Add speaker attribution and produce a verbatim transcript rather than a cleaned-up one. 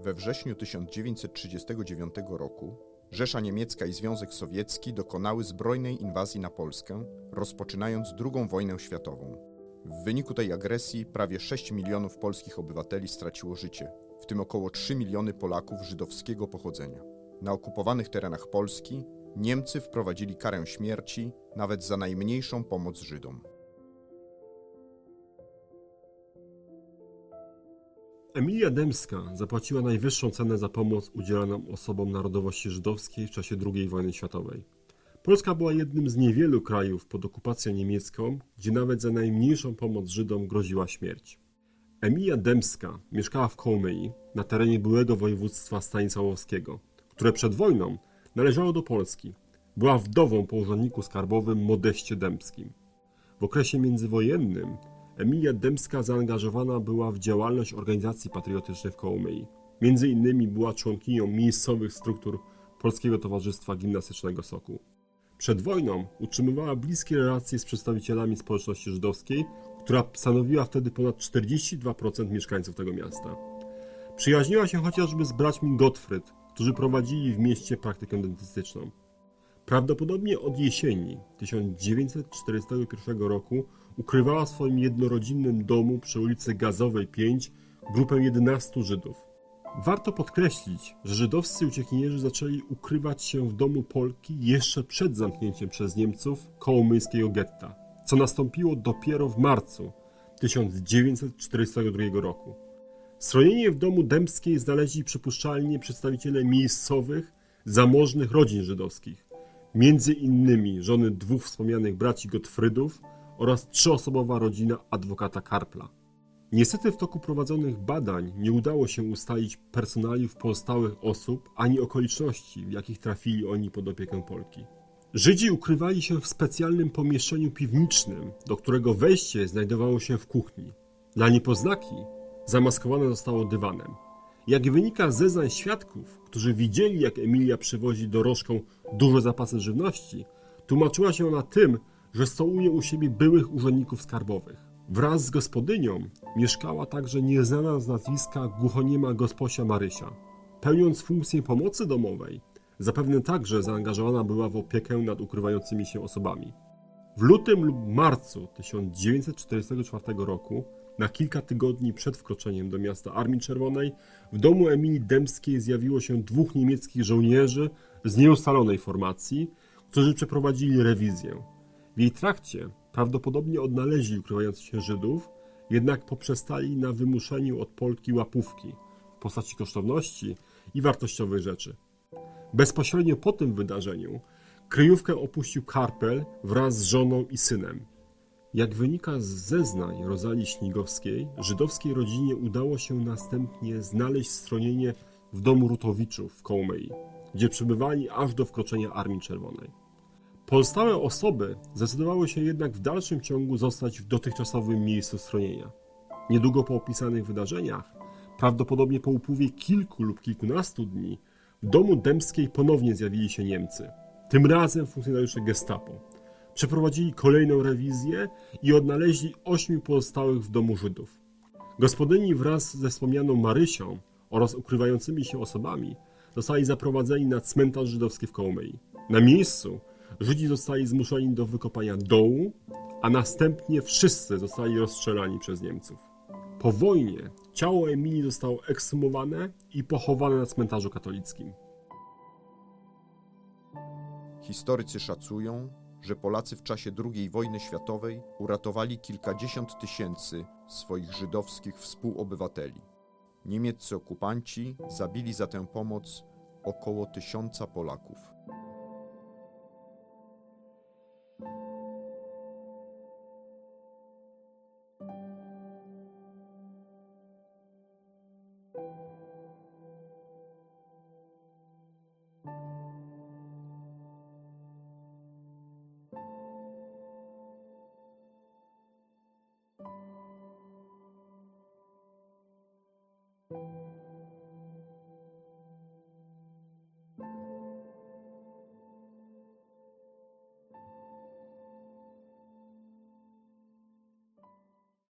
Speaker 1: We wrześniu tysiąc dziewięćset trzydziestego dziewiątego roku Rzesza Niemiecka i Związek Sowiecki dokonały zbrojnej inwazji na Polskę, rozpoczynając drugą wojnę światową. W wyniku tej agresji prawie sześć milionów polskich obywateli straciło życie, w tym około trzy miliony Polaków żydowskiego pochodzenia. Na okupowanych terenach Polski Niemcy wprowadzili karę śmierci nawet za najmniejszą pomoc Żydom.
Speaker 2: Emilia Dębska zapłaciła najwyższą cenę za pomoc udzielaną osobom narodowości żydowskiej w czasie drugiej wojny światowej. Polska była jednym z niewielu krajów pod okupacją niemiecką, gdzie nawet za najmniejszą pomoc Żydom groziła śmierć. Emilia Dębska mieszkała w Kołomyi, na terenie byłego województwa stanisławowskiego, które przed wojną należało do Polski. Była wdową po urzędniku skarbowym Modeście Dębskim. W okresie międzywojennym Emilia Dębska zaangażowana była w działalność organizacji patriotycznych w Kołomyi. Między innymi była członkinią miejscowych struktur Polskiego Towarzystwa Gimnastycznego Sokół. Przed wojną utrzymywała bliskie relacje z przedstawicielami społeczności żydowskiej, która stanowiła wtedy ponad czterdzieści dwa procent mieszkańców tego miasta. Przyjaźniła się chociażby z braćmi Gottfried, którzy prowadzili w mieście praktykę dentystyczną. Prawdopodobnie od jesieni tysiąc dziewięćset czterdziestego pierwszego roku ukrywała w swoim jednorodzinnym domu przy ulicy Gazowej pięć grupę jedenastu Żydów. Warto podkreślić, że żydowscy uciekinierzy zaczęli ukrywać się w domu Polki jeszcze przed zamknięciem przez Niemców kołomyjskiego getta, co nastąpiło dopiero w marcu tysiąc dziewięćset czterdziestego drugiego roku. Schronienie w domu Dębskiej znaleźli przypuszczalnie przedstawiciele miejscowych, zamożnych rodzin żydowskich, między innymi żony dwóch wspomnianych braci Gottfriedów oraz trzyosobowa rodzina adwokata Karpla. Niestety w toku prowadzonych badań nie udało się ustalić personaliów pozostałych osób ani okoliczności, w jakich trafili oni pod opiekę Polki. Żydzi ukrywali się w specjalnym pomieszczeniu piwniczym, do którego wejście znajdowało się w kuchni. Dla niepoznaki zamaskowane zostało dywanem. Jak wynika z zeznań świadków, którzy widzieli, jak Emilia przywozi dorożką duże zapasy żywności, tłumaczyła się ona tym, że stołuje u siebie byłych urzędników skarbowych. Wraz z gospodynią mieszkała także nieznana z nazwiska głuchoniema gosposia Marysia. Pełniąc funkcję pomocy domowej, zapewne także zaangażowana była w opiekę nad ukrywającymi się osobami. W lutym lub marcu tysiąc dziewięćset czterdziestego czwartego roku, na kilka tygodni przed wkroczeniem do miasta Armii Czerwonej, w domu Emilii Dębskiej zjawiło się dwóch niemieckich żołnierzy z nieustalonej formacji, którzy przeprowadzili rewizję. W jej trakcie prawdopodobnie odnaleźli ukrywających się Żydów, jednak poprzestali na wymuszeniu od Polki łapówki w postaci kosztowności i wartościowych rzeczy. Bezpośrednio po tym wydarzeniu kryjówkę opuścił Karpel wraz z żoną i synem. Jak wynika z zeznań Rozalii Śnigowskiej, żydowskiej rodzinie udało się następnie znaleźć schronienie w domu Rutowiczów w Kołomyi, gdzie przebywali aż do wkroczenia Armii Czerwonej. Pozostałe osoby zdecydowały się jednak w dalszym ciągu zostać w dotychczasowym miejscu schronienia. Niedługo po opisanych wydarzeniach, prawdopodobnie po upływie kilku lub kilkunastu dni, w domu Dębskiej ponownie zjawili się Niemcy. Tym razem funkcjonariusze gestapo. Przeprowadzili kolejną rewizję i odnaleźli ośmiu pozostałych w domu Żydów. Gospodyni wraz ze wspomnianą Marysią oraz ukrywającymi się osobami zostali zaprowadzeni na cmentarz żydowski w Kołomyi. Na miejscu Żydzi zostali zmuszeni do wykopania dołu, a następnie wszyscy zostali rozstrzelani przez Niemców. Po wojnie ciało Emilii zostało ekshumowane i pochowane na cmentarzu katolickim.
Speaker 1: Historycy szacują, że Polacy w czasie drugiej wojny światowej uratowali kilkadziesiąt tysięcy swoich żydowskich współobywateli. Niemieccy okupanci zabili za tę pomoc około tysiąca Polaków. you